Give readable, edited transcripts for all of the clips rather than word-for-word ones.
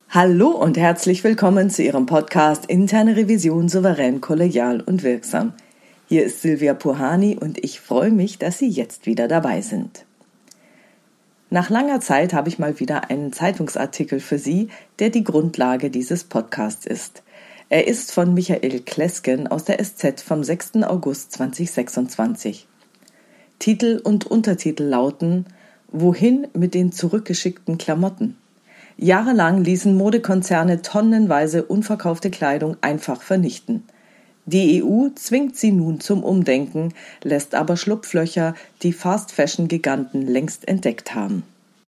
Hallo und herzlich willkommen zu Ihrem Podcast Interne Revision souverän, kollegial und wirksam. Hier ist Silvia Puhani und ich freue mich, dass Sie jetzt wieder dabei sind. Nach langer Zeit habe ich mal wieder einen Zeitungsartikel für Sie, der die Grundlage dieses Podcasts ist. Er ist von Michael Klesken aus der SZ vom 6. August 2026. Titel und Untertitel lauten: Wohin mit den zurückgeschickten Klamotten? Jahrelang ließen Modekonzerne tonnenweise unverkaufte Kleidung einfach vernichten. Die EU zwingt sie nun zum Umdenken, lässt aber Schlupflöcher, die Fast-Fashion-Giganten längst entdeckt haben.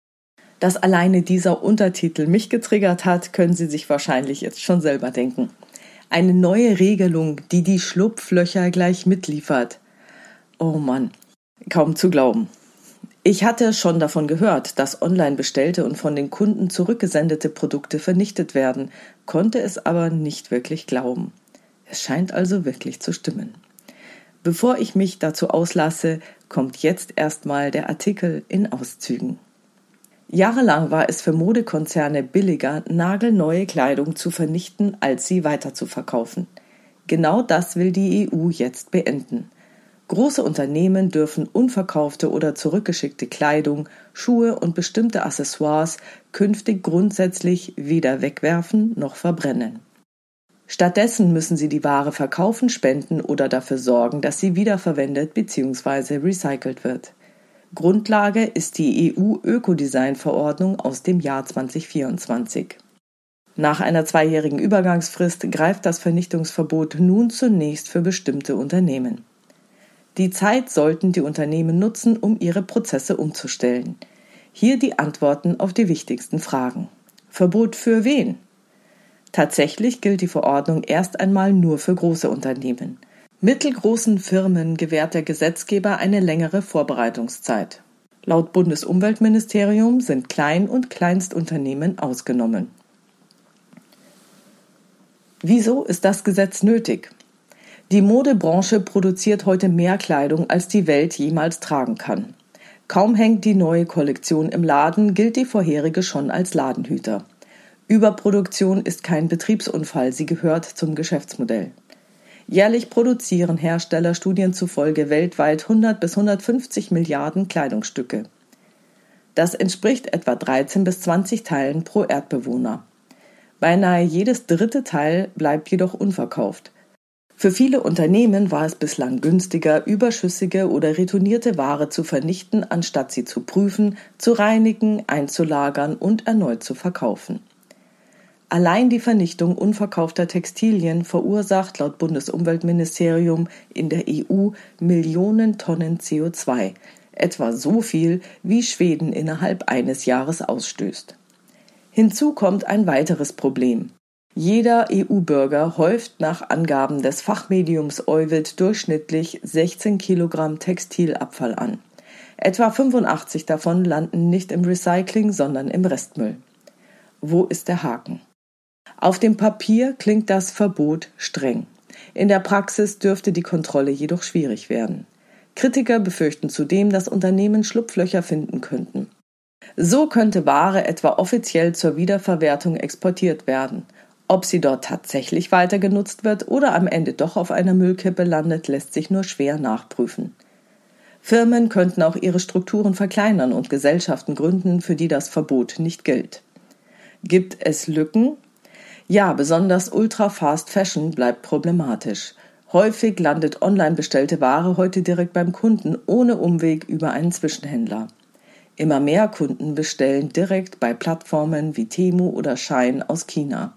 Dass alleine dieser Untertitel mich getriggert hat, können Sie sich wahrscheinlich jetzt schon selber denken. Eine neue Regelung, die die Schlupflöcher gleich mitliefert. Oh Mann, kaum zu glauben. Ich hatte schon davon gehört, dass online bestellte und von den Kunden zurückgesendete Produkte vernichtet werden, konnte es aber nicht wirklich glauben. Es scheint also wirklich zu stimmen. Bevor ich mich dazu auslasse, kommt jetzt erstmal der Artikel in Auszügen. Jahrelang war es für Modekonzerne billiger, nagelneue Kleidung zu vernichten, als sie weiterzuverkaufen. Genau das will die EU jetzt beenden. Große Unternehmen dürfen unverkaufte oder zurückgeschickte Kleidung, Schuhe und bestimmte Accessoires künftig grundsätzlich weder wegwerfen noch verbrennen. Stattdessen müssen sie die Ware verkaufen, spenden oder dafür sorgen, dass sie wiederverwendet bzw. recycelt wird. Grundlage ist die EU-Ökodesign-Verordnung aus dem Jahr 2024. Nach einer 2-jährigen Übergangsfrist greift das Vernichtungsverbot nun zunächst für bestimmte Unternehmen. Die Zeit sollten die Unternehmen nutzen, um ihre Prozesse umzustellen. Hier die Antworten auf die wichtigsten Fragen. Verbot für wen? Tatsächlich gilt die Verordnung erst einmal nur für große Unternehmen. Mittelgroßen Firmen gewährt der Gesetzgeber eine längere Vorbereitungszeit. Laut Bundesumweltministerium sind Klein- und Kleinstunternehmen ausgenommen. Wieso ist das Gesetz nötig? Die Modebranche produziert heute mehr Kleidung, als die Welt jemals tragen kann. Kaum hängt die neue Kollektion im Laden, gilt die vorherige schon als Ladenhüter. Überproduktion ist kein Betriebsunfall, sie gehört zum Geschäftsmodell. Jährlich produzieren Hersteller Studien zufolge weltweit 100 bis 150 Milliarden Kleidungsstücke. Das entspricht etwa 13 bis 20 Teilen pro Erdbewohner. Beinahe jedes dritte Teil bleibt jedoch unverkauft. Für viele Unternehmen war es bislang günstiger, überschüssige oder retournierte Ware zu vernichten, anstatt sie zu prüfen, zu reinigen, einzulagern und erneut zu verkaufen. Allein die Vernichtung unverkaufter Textilien verursacht laut Bundesumweltministerium in der EU Millionen Tonnen CO2, etwa so viel, wie Schweden innerhalb eines Jahres ausstößt. Hinzu kommt ein weiteres Problem. Jeder EU-Bürger häuft nach Angaben des Fachmediums Euwid durchschnittlich 16 Kilogramm Textilabfall an. Etwa 85 davon landen nicht im Recycling, sondern im Restmüll. Wo ist der Haken? Auf dem Papier klingt das Verbot streng. In der Praxis dürfte die Kontrolle jedoch schwierig werden. Kritiker befürchten zudem, dass Unternehmen Schlupflöcher finden könnten. So könnte Ware etwa offiziell zur Wiederverwertung exportiert werden. Ob sie dort tatsächlich weiter genutzt wird oder am Ende doch auf einer Müllkippe landet, lässt sich nur schwer nachprüfen. Firmen könnten auch ihre Strukturen verkleinern und Gesellschaften gründen, für die das Verbot nicht gilt. Gibt es Lücken? Ja, besonders Ultra-Fast Fashion bleibt problematisch. Häufig landet online bestellte Ware heute direkt beim Kunden, ohne Umweg über einen Zwischenhändler. Immer mehr Kunden bestellen direkt bei Plattformen wie Temu oder Shein aus China.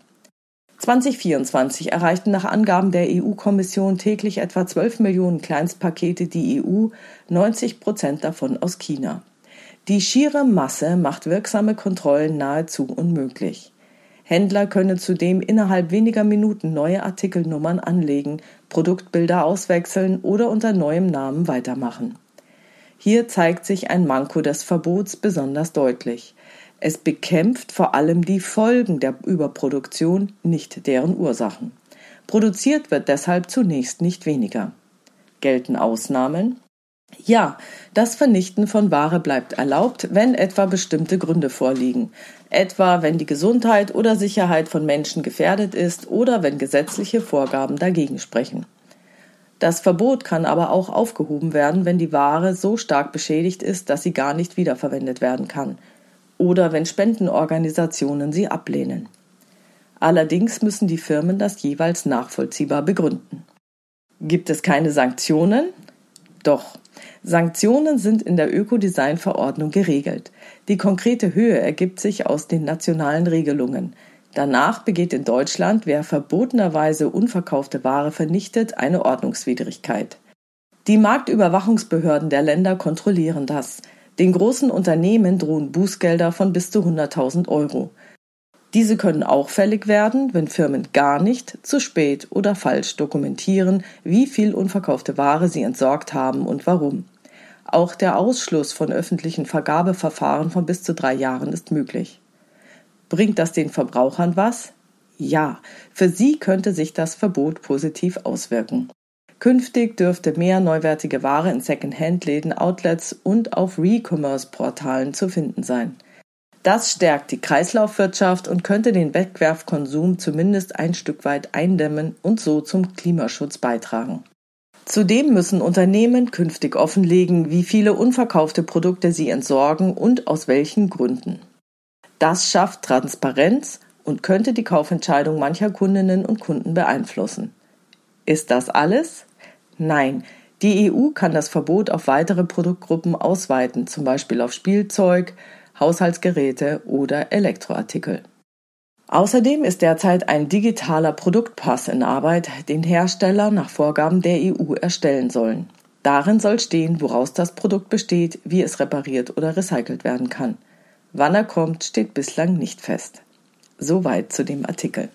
2024 erreichten nach Angaben der EU-Kommission täglich etwa 12 Millionen Kleinstpakete die EU, 90% davon aus China. Die schiere Masse macht wirksame Kontrollen nahezu unmöglich. Händler können zudem innerhalb weniger Minuten neue Artikelnummern anlegen, Produktbilder auswechseln oder unter neuem Namen weitermachen. Hier zeigt sich ein Manko des Verbots besonders deutlich. Es bekämpft vor allem die Folgen der Überproduktion, nicht deren Ursachen. Produziert wird deshalb zunächst nicht weniger. Gelten Ausnahmen? Ja, das Vernichten von Ware bleibt erlaubt, wenn etwa bestimmte Gründe vorliegen. Etwa wenn die Gesundheit oder Sicherheit von Menschen gefährdet ist oder wenn gesetzliche Vorgaben dagegen sprechen. Das Verbot kann aber auch aufgehoben werden, wenn die Ware so stark beschädigt ist, dass sie gar nicht wiederverwendet werden kann. Oder wenn Spendenorganisationen sie ablehnen. Allerdings müssen die Firmen das jeweils nachvollziehbar begründen. Gibt es keine Sanktionen? Doch. Sanktionen sind in der Ökodesign-Verordnung geregelt. Die konkrete Höhe ergibt sich aus den nationalen Regelungen. Danach begeht in Deutschland, wer verbotenerweise unverkaufte Ware vernichtet, eine Ordnungswidrigkeit. Die Marktüberwachungsbehörden der Länder kontrollieren das. Den großen Unternehmen drohen Bußgelder von bis zu 100.000 Euro. Diese können auch fällig werden, wenn Firmen gar nicht, zu spät oder falsch dokumentieren, wie viel unverkaufte Ware sie entsorgt haben und warum. Auch der Ausschluss von öffentlichen Vergabeverfahren von bis zu 3 Jahren ist möglich. Bringt das den Verbrauchern was? Ja, für sie könnte sich das Verbot positiv auswirken. Künftig dürfte mehr neuwertige Ware in Second-Hand-Läden, Outlets und auf Re-Commerce-Portalen zu finden sein. Das stärkt die Kreislaufwirtschaft und könnte den Wegwerfkonsum zumindest ein Stück weit eindämmen und so zum Klimaschutz beitragen. Zudem müssen Unternehmen künftig offenlegen, wie viele unverkaufte Produkte sie entsorgen und aus welchen Gründen. Das schafft Transparenz und könnte die Kaufentscheidung mancher Kundinnen und Kunden beeinflussen. Ist das alles? Nein, die EU kann das Verbot auf weitere Produktgruppen ausweiten, zum Beispiel auf Spielzeug, Haushaltsgeräte oder Elektroartikel. Außerdem ist derzeit ein digitaler Produktpass in Arbeit, den Hersteller nach Vorgaben der EU erstellen sollen. Darin soll stehen, woraus das Produkt besteht, wie es repariert oder recycelt werden kann. Wann er kommt, steht bislang nicht fest. Soweit zu dem Artikel.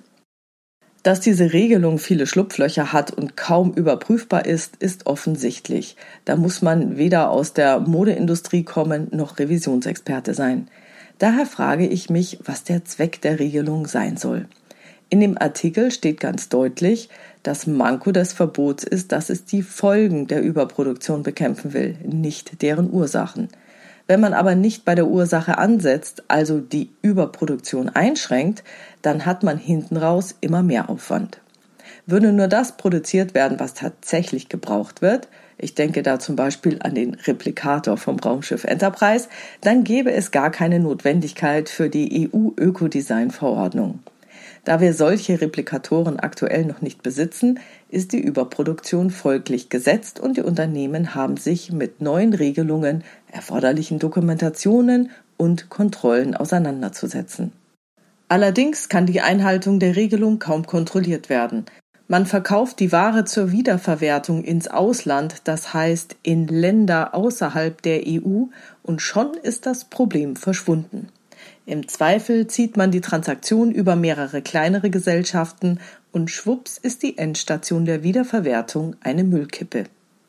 Dass diese Regelung viele Schlupflöcher hat und kaum überprüfbar ist, ist offensichtlich. Da muss man weder aus der Modeindustrie kommen noch Revisionsexperte sein. Daher frage ich mich, was der Zweck der Regelung sein soll. In dem Artikel steht ganz deutlich, das Manko des Verbots ist, dass es die Folgen der Überproduktion bekämpfen will, nicht deren Ursachen. Wenn man aber nicht bei der Ursache ansetzt, also die Überproduktion einschränkt, dann hat man hinten raus immer mehr Aufwand. Würde nur das produziert werden, was tatsächlich gebraucht wird, ich denke da zum Beispiel an den Replikator vom Raumschiff Enterprise, dann gäbe es gar keine Notwendigkeit für die EU-Ökodesign-Verordnung. Da wir solche Replikatoren aktuell noch nicht besitzen, ist die Überproduktion folglich gesetzt und die Unternehmen haben sich mit neuen Regelungen, erforderlichen Dokumentationen und Kontrollen auseinanderzusetzen. Allerdings kann die Einhaltung der Regelung kaum kontrolliert werden. Man verkauft die Ware zur Wiederverwertung ins Ausland, das heißt in Länder außerhalb der EU, und schon ist das Problem verschwunden. Im Zweifel zieht man die Transaktion über mehrere kleinere Gesellschaften und schwupps ist die Endstation der Wiederverwertung eine Müllkippe.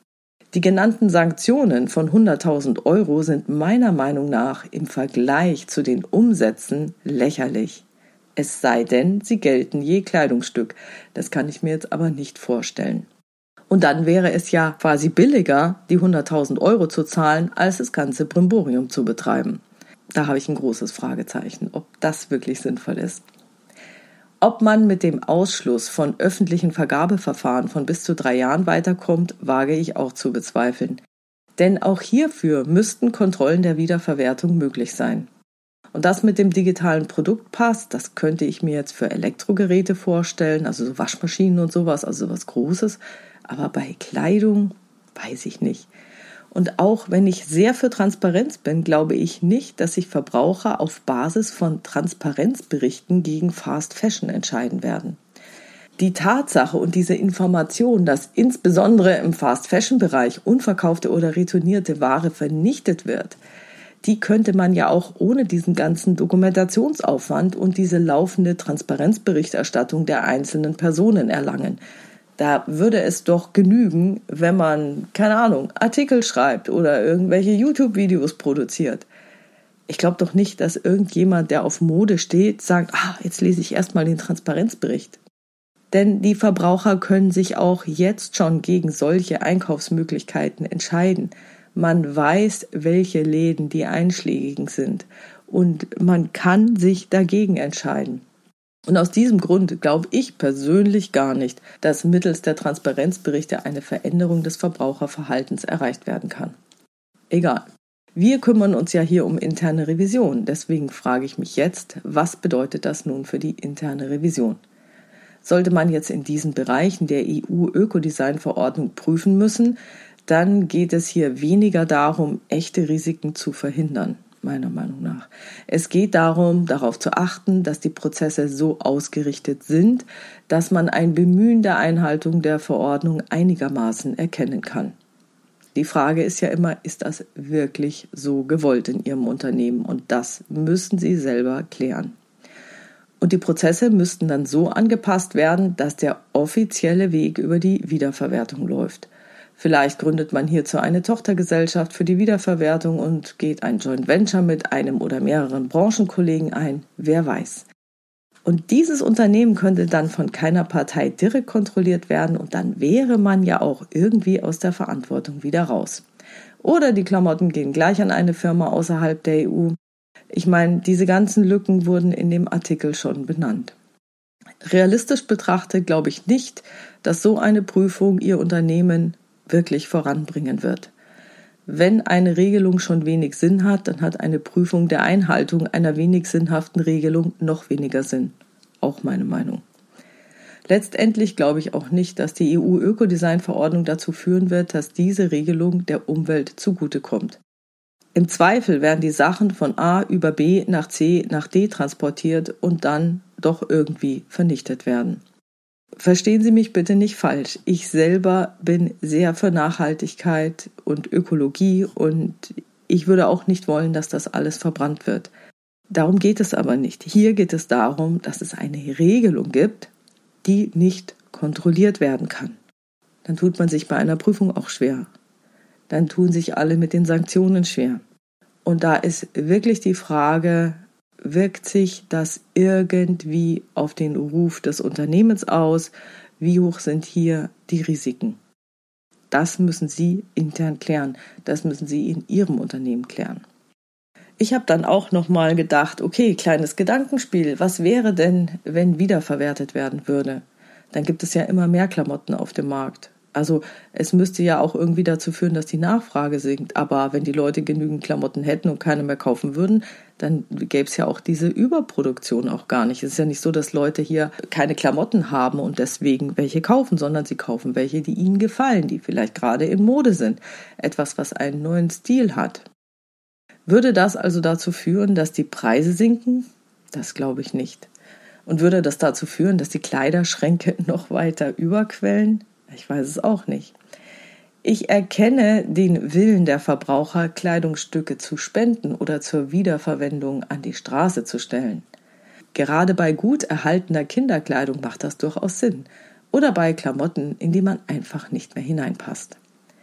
Die genannten Sanktionen von 100.000 Euro sind meiner Meinung nach im Vergleich zu den Umsätzen lächerlich. Es sei denn, sie gelten je Kleidungsstück. Das kann ich mir jetzt aber nicht vorstellen. Und dann wäre es ja quasi billiger, die 100.000 Euro zu zahlen, als das ganze Brimborium zu betreiben. Da habe ich ein großes Fragezeichen, ob das wirklich sinnvoll ist. Ob man mit dem Ausschluss von öffentlichen Vergabeverfahren von bis zu 3 Jahren weiterkommt, wage ich auch zu bezweifeln. Denn auch hierfür müssten Kontrollen der Wiederverwertung möglich sein. Und das mit dem digitalen Produktpass, das könnte ich mir jetzt für Elektrogeräte vorstellen, also so Waschmaschinen und sowas, also sowas Großes. Aber bei Kleidung weiß ich nicht. Und auch wenn ich sehr für Transparenz bin, glaube ich nicht, dass sich Verbraucher auf Basis von Transparenzberichten gegen Fast Fashion entscheiden werden. Die Tatsache und diese Information, dass insbesondere im Fast Fashion Bereich unverkaufte oder retournierte Ware vernichtet wird, die könnte man ja auch ohne diesen ganzen Dokumentationsaufwand und diese laufende Transparenzberichterstattung der einzelnen Personen erlangen. Da würde es doch genügen, wenn man, keine Ahnung, Artikel schreibt oder irgendwelche YouTube-Videos produziert. Ich glaube doch nicht, dass irgendjemand, der auf Mode steht, sagt, jetzt lese ich erstmal den Transparenzbericht. Denn die Verbraucher können sich auch jetzt schon gegen solche Einkaufsmöglichkeiten entscheiden. Man weiß, welche Läden die einschlägigen sind und man kann sich dagegen entscheiden. Und aus diesem Grund glaube ich persönlich gar nicht, dass mittels der Transparenzberichte eine Veränderung des Verbraucherverhaltens erreicht werden kann. Egal. Wir kümmern uns ja hier um interne Revision. Deswegen frage ich mich jetzt, was bedeutet das nun für die interne Revision? Sollte man jetzt in diesen Bereichen der EU-Ökodesign-Verordnung prüfen müssen, dann geht es hier weniger darum, echte Risiken zu verhindern, meiner Meinung nach. Es geht darum, darauf zu achten, dass die Prozesse so ausgerichtet sind, dass man ein Bemühen der Einhaltung der Verordnung einigermaßen erkennen kann. Die Frage ist ja immer, ist das wirklich so gewollt in Ihrem Unternehmen? Und das müssen Sie selber klären. Und die Prozesse müssten dann so angepasst werden, dass der offizielle Weg über die Wiederverwertung läuft. Vielleicht gründet man hierzu eine Tochtergesellschaft für die Wiederverwertung und geht ein Joint Venture mit einem oder mehreren Branchenkollegen ein, wer weiß. Und dieses Unternehmen könnte dann von keiner Partei direkt kontrolliert werden und dann wäre man ja auch irgendwie aus der Verantwortung wieder raus. Oder die Klamotten gehen gleich an eine Firma außerhalb der EU. Ich meine, diese ganzen Lücken wurden in dem Artikel schon benannt. Realistisch betrachtet glaube ich nicht, dass so eine Prüfung Ihr Unternehmen wirklich voranbringen wird. Wenn eine Regelung schon wenig Sinn hat, dann hat eine Prüfung der Einhaltung einer wenig sinnhaften Regelung noch weniger Sinn. Auch meine Meinung. Letztendlich glaube ich auch nicht, dass die EU-Ökodesign-Verordnung dazu führen wird, dass diese Regelung der Umwelt zugutekommt. Im Zweifel werden die Sachen von A über B nach C nach D transportiert und dann doch irgendwie vernichtet werden. Verstehen Sie mich bitte nicht falsch. Ich selber bin sehr für Nachhaltigkeit und Ökologie und ich würde auch nicht wollen, dass das alles verbrannt wird. Darum geht es aber nicht. Hier geht es darum, dass es eine Regelung gibt, die nicht kontrolliert werden kann. Dann tut man sich bei einer Prüfung auch schwer. Dann tun sich alle mit den Sanktionen schwer. Und da ist wirklich die Frage, wirkt sich das irgendwie auf den Ruf des Unternehmens aus? Wie hoch sind hier die Risiken? Das müssen Sie intern klären. Das müssen Sie in Ihrem Unternehmen klären. Ich habe dann auch nochmal gedacht, okay, kleines Gedankenspiel. Was wäre denn, wenn wiederverwertet werden würde? Dann gibt es ja immer mehr Klamotten auf dem Markt. Also es müsste ja auch irgendwie dazu führen, dass die Nachfrage sinkt. Aber wenn die Leute genügend Klamotten hätten und keine mehr kaufen würden, dann gäbe es ja auch diese Überproduktion auch gar nicht. Es ist ja nicht so, dass Leute hier keine Klamotten haben und deswegen welche kaufen, sondern sie kaufen welche, die ihnen gefallen, die vielleicht gerade in Mode sind. Etwas, was einen neuen Stil hat. Würde das also dazu führen, dass die Preise sinken? Das glaube ich nicht. Und würde das dazu führen, dass die Kleiderschränke noch weiter überquellen? Ich weiß es auch nicht. Ich erkenne den Willen der Verbraucher, Kleidungsstücke zu spenden oder zur Wiederverwendung an die Straße zu stellen. Gerade bei gut erhaltener Kinderkleidung macht das durchaus Sinn. Oder bei Klamotten, in die man einfach nicht mehr hineinpasst.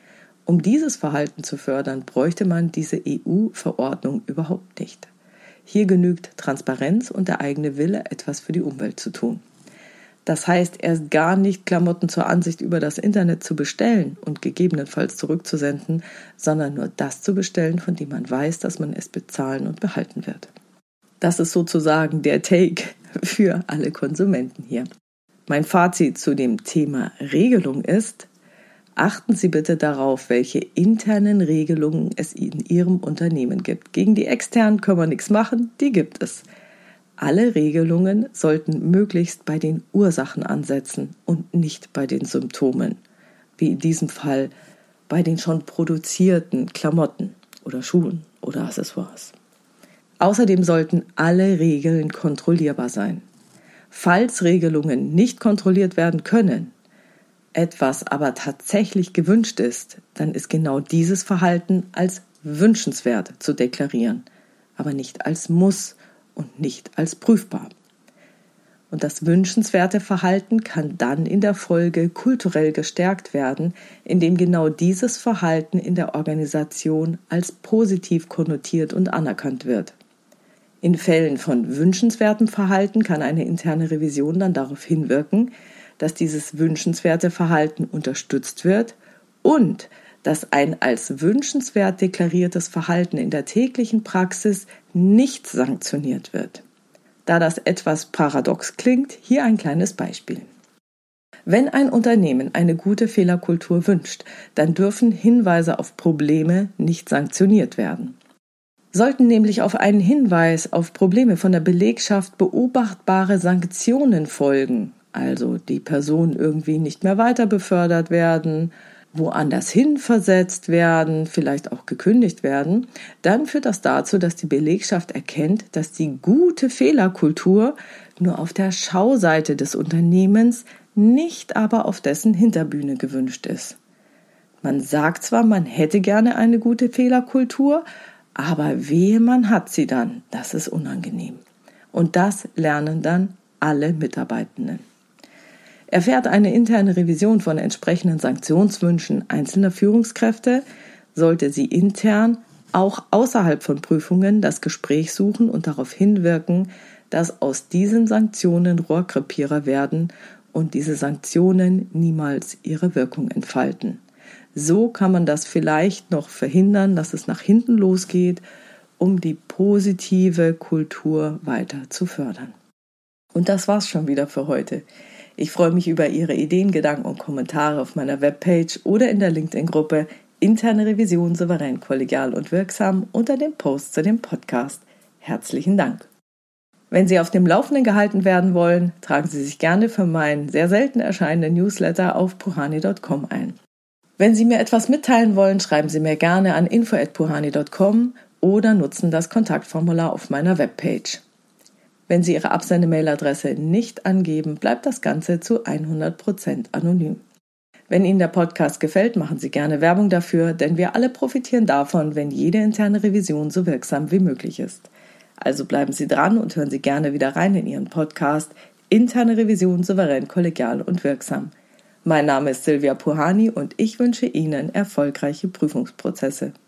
Um dieses Verhalten zu fördern, bräuchte man diese EU-Verordnung überhaupt nicht. Hier genügt Transparenz und der eigene Wille, etwas für die Umwelt zu tun. Das heißt, erst gar nicht Klamotten zur Ansicht über das Internet zu bestellen und gegebenenfalls zurückzusenden, sondern nur das zu bestellen, von dem man weiß, dass man es bezahlen und behalten wird. Das ist sozusagen der Take für alle Konsumenten hier. Mein Fazit zu dem Thema Regelung ist: Achten Sie bitte darauf, welche internen Regelungen es in Ihrem Unternehmen gibt. Gegen die externen können wir nichts machen, die gibt es. Alle Regelungen sollten möglichst bei den Ursachen ansetzen und nicht bei den Symptomen, wie in diesem Fall bei den schon produzierten Klamotten oder Schuhen oder Accessoires. Außerdem sollten alle Regeln kontrollierbar sein. Falls Regelungen nicht kontrolliert werden können, etwas aber tatsächlich gewünscht ist, dann ist genau dieses Verhalten als wünschenswert zu deklarieren, aber nicht als Muss und nicht als prüfbar. Und das wünschenswerte Verhalten kann dann in der Folge kulturell gestärkt werden, indem genau dieses Verhalten in der Organisation als positiv konnotiert und anerkannt wird. In Fällen von wünschenswertem Verhalten kann eine interne Revision dann darauf hinwirken, dass dieses wünschenswerte Verhalten unterstützt wird und dass ein als wünschenswert deklariertes Verhalten in der täglichen Praxis nicht sanktioniert wird. Da das etwas paradox klingt, hier ein kleines Beispiel. Wenn ein Unternehmen eine gute Fehlerkultur wünscht, dann dürfen Hinweise auf Probleme nicht sanktioniert werden. Sollten nämlich auf einen Hinweis auf Probleme von der Belegschaft beobachtbare Sanktionen folgen, also die Person irgendwie nicht mehr weiter befördert werden, woanders hin versetzt werden, vielleicht auch gekündigt werden, dann führt das dazu, dass die Belegschaft erkennt, dass die gute Fehlerkultur nur auf der Schauseite des Unternehmens, nicht aber auf dessen Hinterbühne gewünscht ist. Man sagt zwar, man hätte gerne eine gute Fehlerkultur, aber wehe, man hat sie dann. Das ist unangenehm. Und das lernen dann alle Mitarbeitenden. Erfährt eine interne Revision von entsprechenden Sanktionswünschen einzelner Führungskräfte, sollte sie intern auch außerhalb von Prüfungen das Gespräch suchen und darauf hinwirken, dass aus diesen Sanktionen Rohrkrepierer werden und diese Sanktionen niemals ihre Wirkung entfalten. So kann man das vielleicht noch verhindern, dass es nach hinten losgeht, um die positive Kultur weiter zu fördern. Und das war's schon wieder für heute. Ich freue mich über Ihre Ideen, Gedanken und Kommentare auf meiner Webpage oder in der LinkedIn-Gruppe Interne Revision souverän, kollegial und wirksam unter dem Post zu dem Podcast. Herzlichen Dank. Wenn Sie auf dem Laufenden gehalten werden wollen, tragen Sie sich gerne für meinen sehr selten erscheinenden Newsletter auf puhani.com ein. Wenn Sie mir etwas mitteilen wollen, schreiben Sie mir gerne an info@puhani.com oder nutzen das Kontaktformular auf meiner Webpage. Wenn Sie Ihre Absendemailadresse nicht angeben, bleibt das Ganze zu 100% anonym. Wenn Ihnen der Podcast gefällt, machen Sie gerne Werbung dafür, denn wir alle profitieren davon, wenn jede interne Revision so wirksam wie möglich ist. Also bleiben Sie dran und hören Sie gerne wieder rein in Ihren Podcast Interne Revision souverän, kollegial und wirksam. Mein Name ist Silvia Puhani und ich wünsche Ihnen erfolgreiche Prüfungsprozesse.